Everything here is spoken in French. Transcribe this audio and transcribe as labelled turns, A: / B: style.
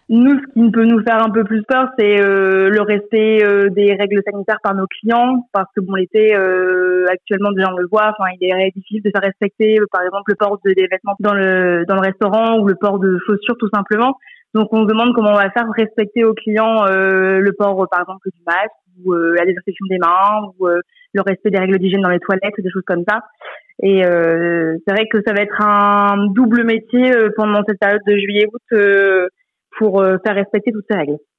A: Nous, ce qui peut nous faire un peu plus peur, c'est le respect des règles sanitaires par nos clients, parce que bon, l'été, actuellement, déjà on le voit, enfin, il est difficile de faire respecter, par exemple, le port des vêtements dans le restaurant ou le port de chaussures, tout simplement. Donc, on se demande comment on va faire respecter aux clients le port, par exemple, du masque ou la désinfection des mains ou le respect des règles d'hygiène dans les toilettes, des choses comme ça. Et c'est vrai que ça va être un double métier pendant cette période de juillet-août pour faire respecter toutes ces règles.